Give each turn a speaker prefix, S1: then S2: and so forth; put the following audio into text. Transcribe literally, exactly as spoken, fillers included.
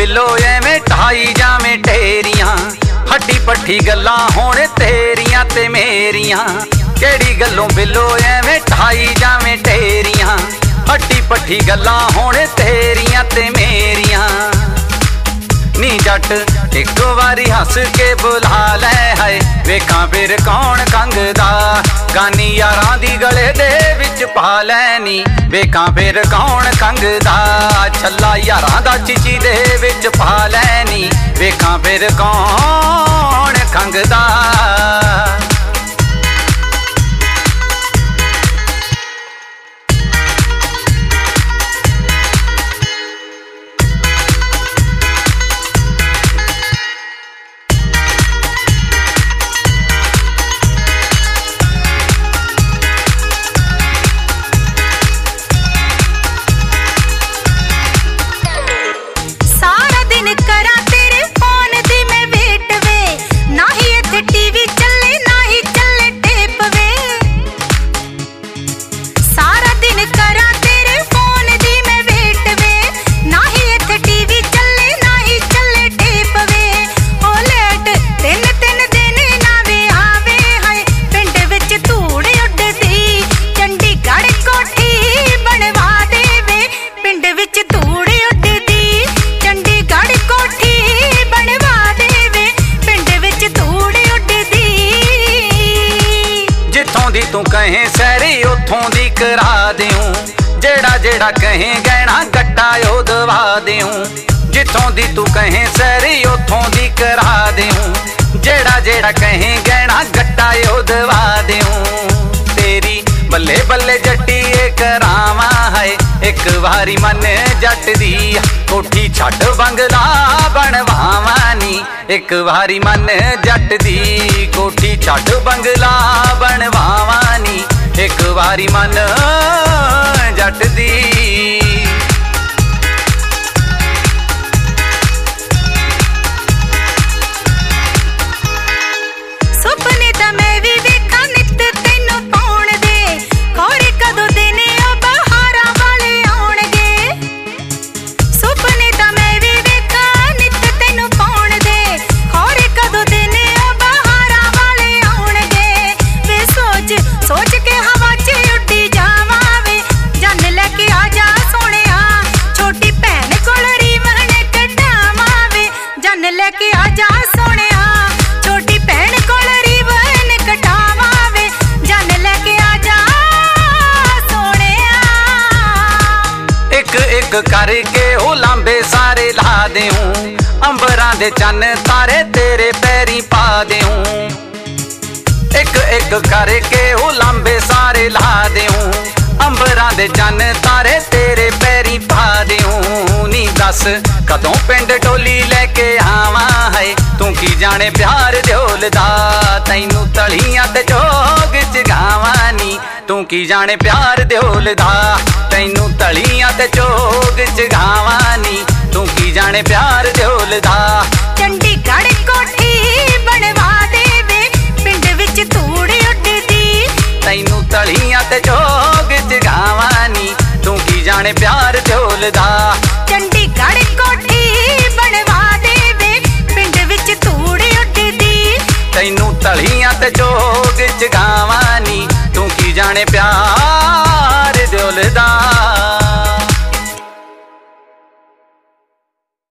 S1: Below एवें ढाई जावें ढेरियां। हड्डी पट्ठी गल्लां होण तेरियां ते मेरियां। केड़ी गल्लों बिलो एवें ढाई जावें ढेरियां। हड्डी पट्ठी गल्लां होण तेरियां ते मेरियां। नी जट एक वारी हस के बुला लै हाय, वेखां फिर कौन कंगदा। गानी यारां दी गले दे विच पा लैनी, वेखां फिर कौन कंगदा। छल्ला यारां दा चिची दे विच पा लैनी, वेखां फिर कौन कंगदा। तू कहें सैरी उथों दी करा देऊं, जेड़ा जेड़ा कहें गहना गट्टा ओ दवा देऊं। जिथों दी तू कहें सैरी उथों दी करा देऊं, जेड़ा जेड़ा कहें गहना गट्टा ओ दवा देऊं। तेरी बल्ले बल्ले जट्टी ए करावा है, एक वारी मन जट दी कोठी छड्ड बंगला बनवावानी। एक वारी मन जट दी कोठी छड्ड बंगला बनवावानी। एक वारी मन जट दी।
S2: लेके आजा सोनिया छोटी भैन कोल रिबन कटावा वे, जान लेके आजा सोनिया।
S1: एक एक करके ओ लांबे सारे ला देऊं, अंबरां दे चन्न तारे तेरे पैरी पा देऊं। एक एक करके ओ लांबे सारे ला देऊं, अंबरां दे चन्न तारे तेरे पैरी पा देऊं। नी दस कदों पिंड डोली लेके आवा है, तू की जाने प्यार दियोल दा। तैनू तलियां ते जोग च गावानी, तू की जाने प्यार दियोल दा। तैनू तलियां ते जोग च गावानी, तू की जाने प्यार दियोल दा।
S2: चंडीगढ़ कोठी बनवा दे वे, पिंड विच धूड़ उड़दी।
S1: तैनू तलियां ते जोग च गावानी, तू की जाने प्यार दियोल दा।
S2: चंडीगढ़ कोठी बनवा दे वे, पिंड विच धूड़ उड़दी।
S1: तैनू तलियां ते जोग च गावानी, तू की जाने प्यार दियोल दा।